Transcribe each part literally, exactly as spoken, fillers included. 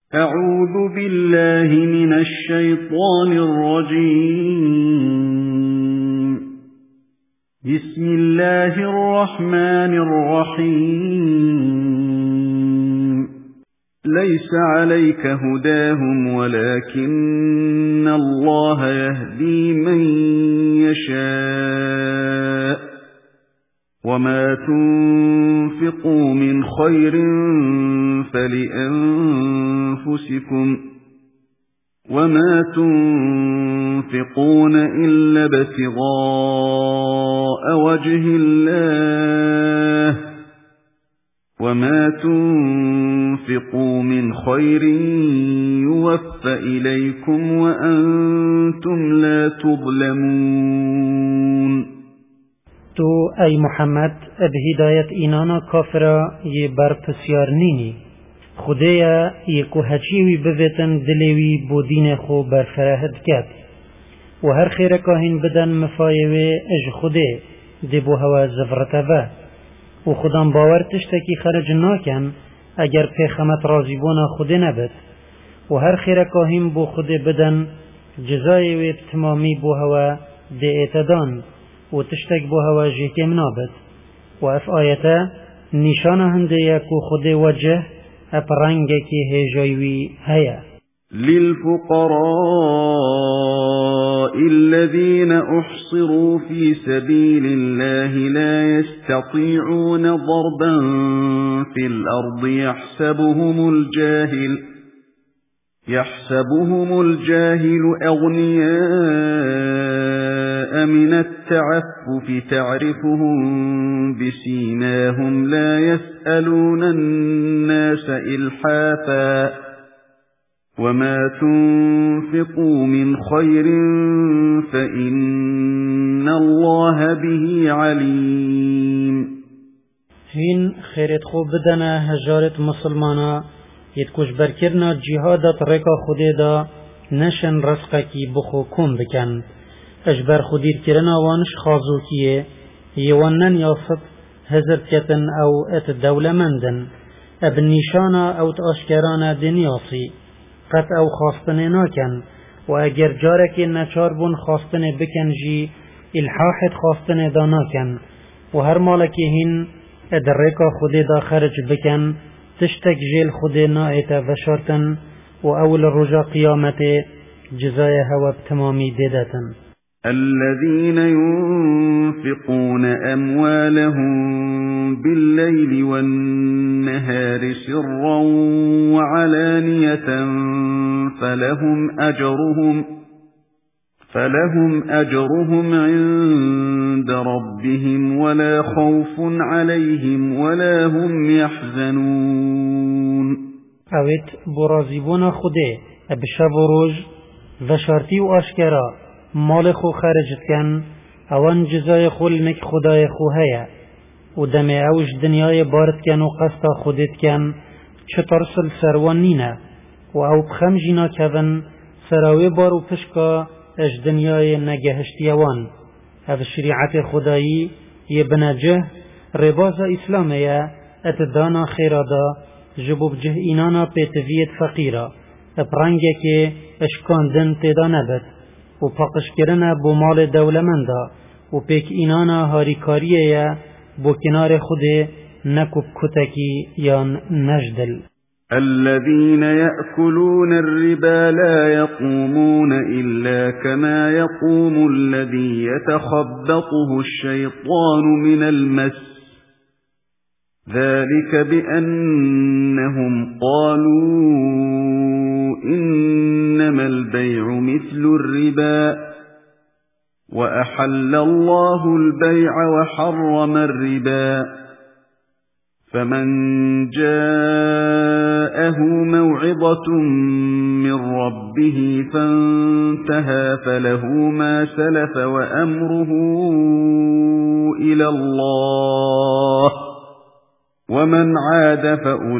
أعوذ بالله من الشيطان الرجيم. بسم الله الرحمن الرحيم. ليس عليك هداهم ولكن الله يهدي من يشاء وما تنفقوا من خير فلأنفسكم وما تنفقون إلا ابتغاء وجه الله وما تنفقوا من خير يوفى إليكم وأنتم لا تظلمون. تو ای محمد اب هدایت اینانا کافرا یه بر پسیار نینی خودیا یه که هچیوی بویتن دلیوی بو دین خو برفراهد کد و هر خیر کاهین بدن مفایوه اج خوده دی بو هوا زفرته و و خودم باور تشتکی خرج ناکن اگر پیخمت رازیبونا خوده نبد و هر خیر کاهین بو خوده بدن جزایوی تمامی بو هوا دی اعتدان و تشتک بو هوا جیکم نابد و اف آیتا نشان هنده یکو خود وجه اپ رنگ که هجایوی هیا. للفقراء الذين احصروا في سبيل الله لا يستطيعون ضربا في الأرض يحسبهم الجاهل يحسبهم الجاهل أغنياء من التعفف تعرفهم بسيماهم لا يسألون الناس إلحافا وما تنفقوا من خير فإن الله به عليم. هين خيرت خوب بدنا هجارت مسلمانا يتكوش بركرنا جهادت ركا خودي دا نشن رزقا کی بخو کن بکن اجبر خودیر کرنا وانش خازو کیه یوانن یافت هزرت کتن او ات دولمندن اب نیشانا او تاشکرانا دنیاسی قط او خواستن ناکن و اگر جارک نچار بون خواستن بکن جی الحاحت خواستن دا ناکن و هر مالکی هین ادرکا خودی دا خرج بکن تشتک جیل خودی نائتا وشارتن و اول رجا قیامت جزای هوا بتمامی دیدتن. الذين ينفقون أموالهم بالليل والنهار سرا وعلانية فلهم أجرهم فلهم أجرهم عند ربهم ولا خوف عليهم ولا هم يحزنون. اوید برازیبون خوده بشب و روز و شرطی و آشکرا مال خو خرجت کن اوان جزای خول نک خدای خو هیا و دم اوش دنیای بارد کن و قصد خودت کن چطور سل سروان نینه و او بخم جینا کون سراوی بارو پشکا اش دنیای نگهشتیوان او شریعت خدایی یه بنجه رباز اسلامیه اتدانا خیرادا جبوب جه اینانا پیتویت فقیرا اپرنگه که اشکاندن تیدا نبد و پاقش کرنه بو مال دولمنده و پیک اینانا هاریکاریه یا بو کنار خوده نکوب کتکی یا نجدل. الذين يأكلون الربا لا يقومون إلا كما يقوم الذي يتخبطه الشيطان من المس ذلك بأنهم قالوا إنما البيع مثل الربا وأحل الله البيع وحرم الربا فمن جاءه موعظة من ربه فانتهى فله ما سلف وأمره إلى الله ومن عاد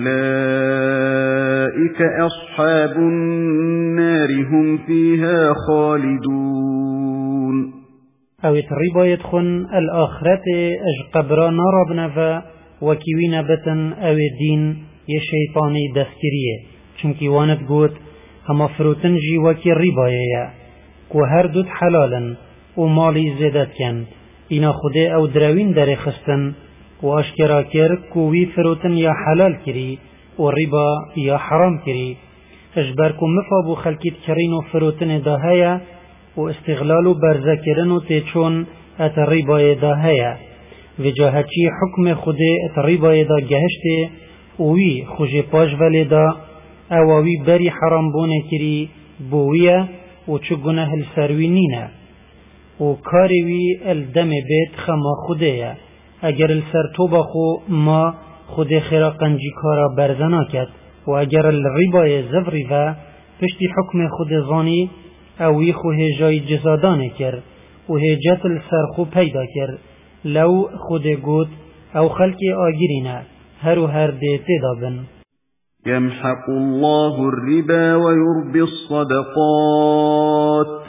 فأولئك أصحاب النار هم فيها خالدون. او الربا يدخن الآخرة اج قبرا نارب نفا وكيوين بتن او الدين يشيطاني دستكريه چونکی وانت گوت هما فروتن جی وکی ریبایه که هر دوت حلالن و مالی زیدت کن اینا خوده او دروین در خستن و اشکرا کر که وی فروتن یا حلال کری و ریبا یا حرام کری اجبر که مفابو خلکیت کرین و فروتن داهیا و استغلال و برزه کرن و تیچون ات ریبای داهیا و جاهچی حکم خوده ات ریبای دا گهشته وی خوش پاش ولی دا اووی بری حرام بونه کری بویه و چو گناه السروی نینه و کاری وی الدم بیت خما خوده اگر السر توبا خو ما خود خیرا قنجی کارا برزنا کد و اگر الربای زفری و پشتی حکم خود زانی اوی خو هجای جزادانه کر و هجت السر خو پیدا کر لو خود گود او خلقی آگیرینه هر و هر دیتی دابن. يمحق الله الربا ويربي الصدقات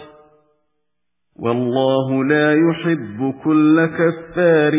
والله لا يحب كل كفار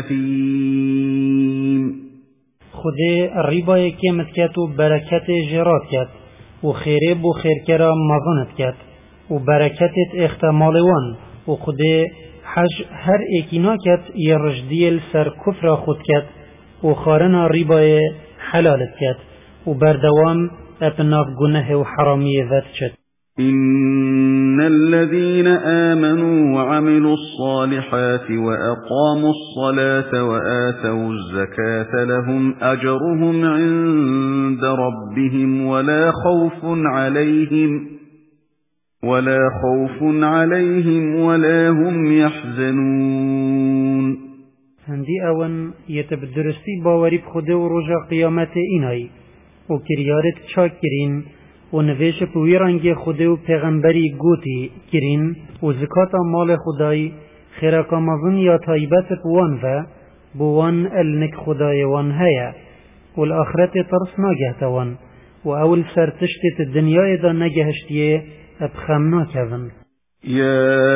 أثيم. خده الربا كمت كات و بركت جرات كات و خيره بو خير كرا مظنت كات و بركت اختمالوان و خده حج هر ايكينا كات يرجديل سر كفر خود كات و خارنا الربا حلالت كات و بردوام ابناف گناه و حرامي ذات شد. إن الذين آمنوا وعملوا الصالحات وأقاموا الصلاة وآتوا الزكاة لهم أجرهم عند ربهم ولا خوف عليهم ولا خوف عليهم ولا هم يحزنون. هندي أون يتبدرستي باوري بخده و رجا قيامت إناي و كريارت شاكرين و نویش پوی رنگ خود و پیغمبری گوتی کرین و زکات مال خدای خیرکا مزن یا طایبت پوان و بوان النک خدای وان هیا و الاخرت ترس ناگهت وان و اول سرتشت الدنیای دا نگهشتیه ابخم ناکون. يا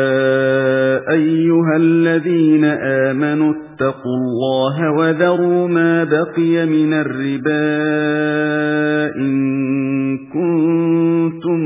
أيها الذين آمنوا اتقوا الله وذروا ما بقي من الربا إن كنتم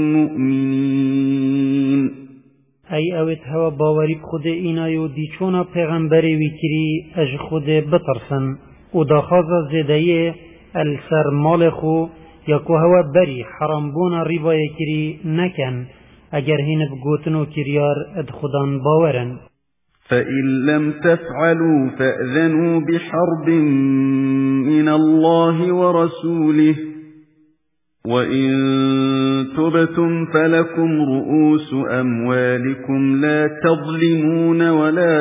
مؤمنين. أي أوت هوا باوري بخود إنايو ديشونا پیغمبری ویکری اج خود بترسن و داخاز زدهی السر مال خو یکو هوا بری حرام بونا ربای کری نکن اگر هین بگوتن و کریار اد خودان باورن. فإن لم تفعلوا فأذنوا بحرب من الله ورسوله وإن تبتم فلكم رؤوس أموالكم لا تظلمون ولا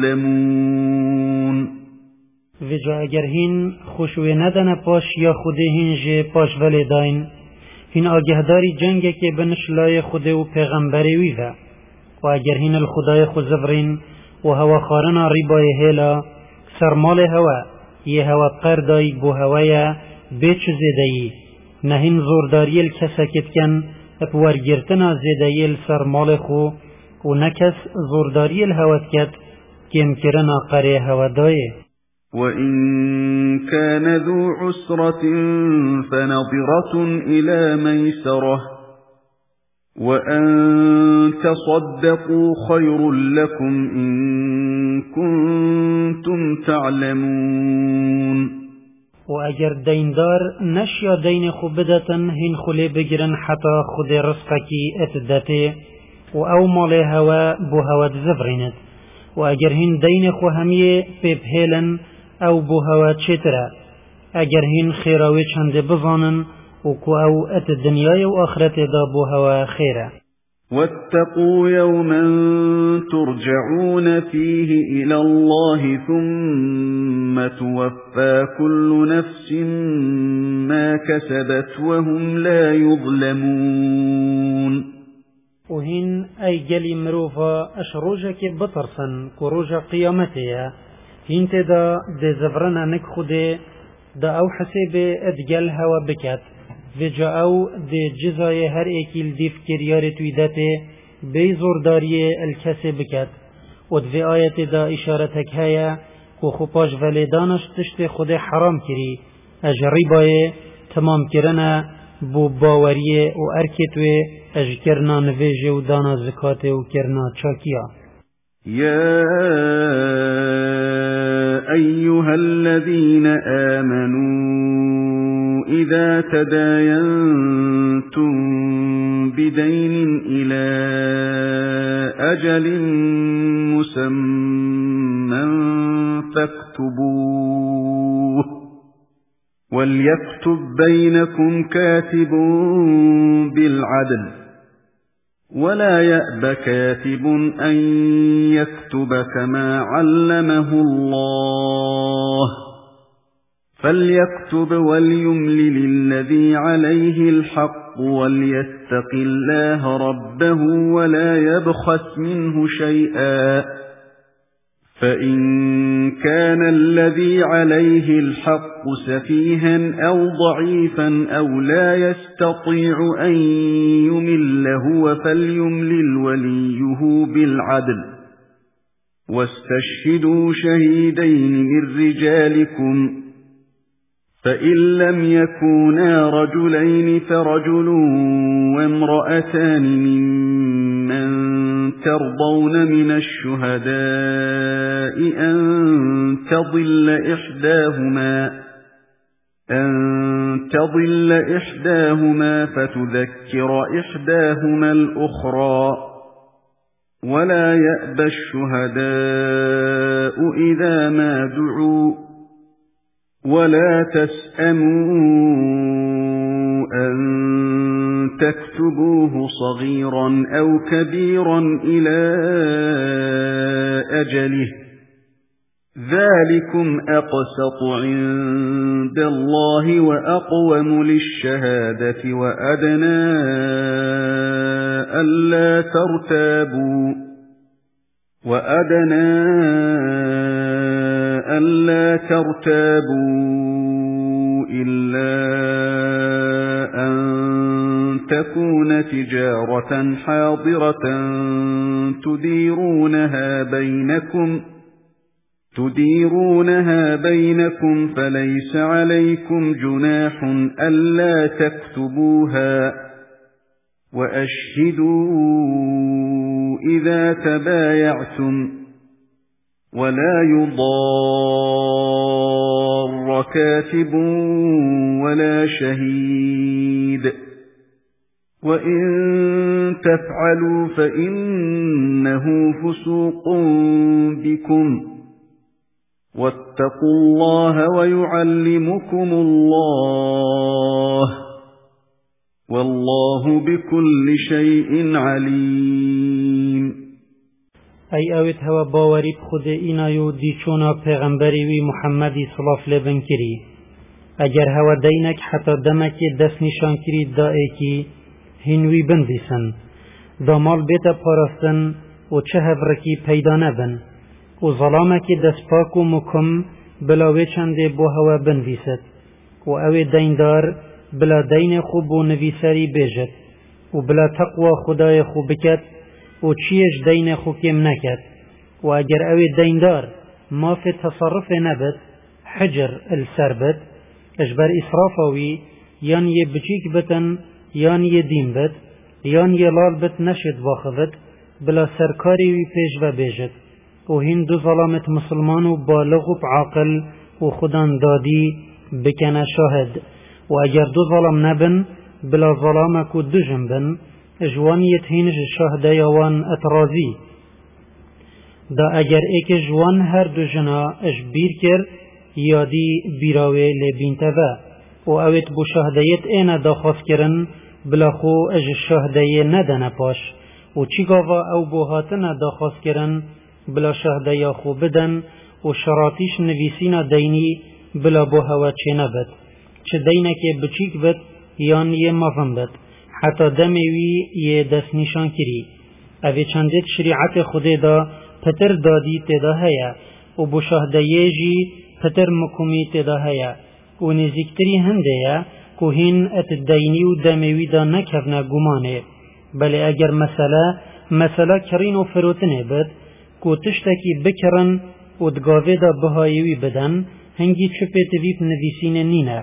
تظلمون. وجا اگر هین خوشوی ندن پاش یا خوده هین جه پاش ولی داین هین آگهداری جنگ که بنشلای خوده و پیغمبری ویوه و اگر هین الخدای خود زفرین و هوا خارنا ریبای هیلا سرمال هوا یه هوا قردای بو هوای بیچ زیدهی نهین زورداری الکسکت کن اپورگرتنا زیدهی سرمال خو و نکس زورداری الهوت کت کم کرنا قره هوا دایه. وَإِن كَانَ ذُو عُسْرَةٍ فَنَظِرَةٌ إِلَى مَيْسَرَةٍ وَأَن تَصَدَّقُوا خَيْرٌ لَّكُمْ إِن كُنتُمْ تَعْلَمُونَ. وَأَجَر دَيْنْدَار نَشْيَا دَيْنِ خُبْدَةً هِنْ خُلِي بِجْرًا حَتَى خُدِ رَزْقَكِ أَتْدَتِ وَأَوْ مَالِ هَوَا بُهَوَدْ زَفْرِنَتْ وَأَجَر هِنْ دَيْنِ خُهَمِيَ بِبْهِلًا او بو هوا چتره اگر هین خیراوی چند بزانن و کو او ات دنیای و آخرت دا بو هوا خیره. واتقوا يوما ترجعون فيه إلى الله ثم توفى كل نفس ما كسبت وهم لا يظلمون. وهين أي جلي مروفا أشروجك بطرسا كروجا قيامتها هين تدا دي زفرنا نك خده دا او حسيب ادجل هوا بكات وجا او دي جزاي هر ايكيل ديف كريار تويدته بي زورداري الكسي بكات ودفي آيات دا اشارتك هيا كو خوباش ولدانش تشت خده حرام كري اجري باي تمام کرنا بو باوریه و ارکتوه اج کرنا نویجه و دانا زکات و کرنا چاکیا. يا أيها الذين آمنوا إذا تداينتم بدين إلى أجل مسمى فاكتبوه وليكتب بينكم كاتب بالعدل ولا يأب كاتب أن يكتب كما علمه الله فليكتب وليملل الذي عليه الحق وليتق الله ربه ولا يبخس منه شيئا فإن كان الذي عليه الحق سفيها أو ضعيفا أو لا يستطيع أن يمل هو فليملل وليه بالعدل واستشهدوا شهيدين من رجالكم فإن لم يكونا رجلين فرجل وامرأتان ممن ترضون من الشهداء أن تضل إحداهما أن تضل إحداهما فتذكر إحداهما الأخرى ولا يأبى الشهداء إذا ما دعوا ولا تسأموا أن تكتبوه صغيرا أو كبيرا إلى أجله ذلكم أقسط عند الله وأقوم للشهادة وأدنى ألا ترتابوا وأدنى ألا ترتابوا إلا أن تكون تجارة حاضرة تديرونها بينكم تديرونها بينكم فليس عليكم جناح ألا تكتبوها وأشهدوا إذا تبايعتم ولا يضار كاتب ولا شهيد وإن تفعلوا فإنه فسوق بكم واتقوا الله ويعلمكم الله والله بكل شيء عليم. ای اوید هوا باوری بخود اینایو دیچونا پیغمبری وی محمدی صلاف لبن کری اگر هوا دینک حتی دمک دست نشان کری دائه کی هنوی بندیسن دامال بیتا پاراستن و چه هفرکی پیدا نبن و ظلامک دست پاک و مکم بلاوی چنده بو هوا بندیست و اوی دیندار بلا دین خوب و نویسری بیجد و بلا تقوی خدای خوب بکد و چیش دین خو کم نکد و اگر اوی دیندار ما فی تصرف نبد حجر السر بد اجبر اسرافوی یان یه بچیک بتن یان یه دین بد یان یه لال بت نشد واخذد بلا سرکاری وی پیش و بیجد و هین دو ظلامت مسلمان و بالغ و عاقل و خودان دادی بکنه شاهد و اگر دو ظلام نبن بلا ظلامک و دو جنبن جوانیت هینج شهده یوان اترازی دا اگر ایک جوان هر دو جنا اش بیر کر یادی بیراوی لبین تبا و اوید بو شهدهیت اینا داخواست کرن بلا خو اش شهده ندن پاش و چی گاوا او بو هاتن داخواست کرن بلا شهده یا خو بدن و شراتیش نویسین دینی بلا بو هوا چه نبد چه دینه که بچیک بد یان یه مفن بد حتی دمیوی یه دست نشان کری اوی چندت شریعت خود دا پتر دادی تدا هیا و بو شهده جی پتر مکومی تدا هیا و نزیکتری هنده یا که هین ات دینی و دمیوی دا نکفنا گمانه بله اگر مسئله مسئله کرین و فروتنه بد که تشتکی بکرن و دگاوه دا بهایوی بدن هنگی چپت ویپ نویسین نینه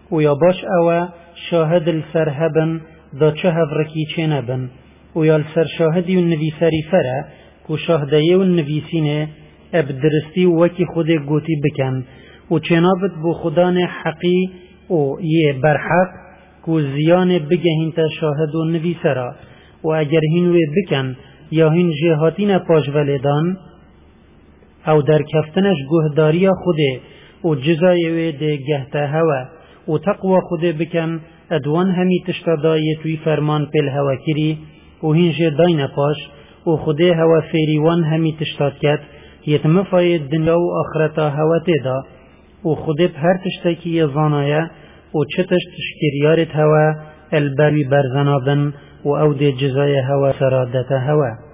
و یا باش او شاهد السر هبن دا چه هفرکی چه نبن و یا السر شاهدی و نویسری فره که شاهدهی و نویسینه اب درستی و وکی خود گوتی بکن و چنابت بو خدان حقی و یه برحق که زیان بگهین تا شاهد و نویسره و اگر هینوی بکن یا هین جهاتین پاش ولدان او در کفتنش گهداری خوده و جزایوی ده گهته هوا و تقوی خوده بکن ادوان همی تشتادای توی فرمان پیل هوا کری و هین جداین پاش و خوده هوا فیریوان همی تشتاد کد یتم فاید دنیا و آخرتا هوا تیدا و خوده به هر تشتاکی یزانایه و چتش تشکریارت هوا البروی برزنابن و او ده جزای هوا سرادت هوا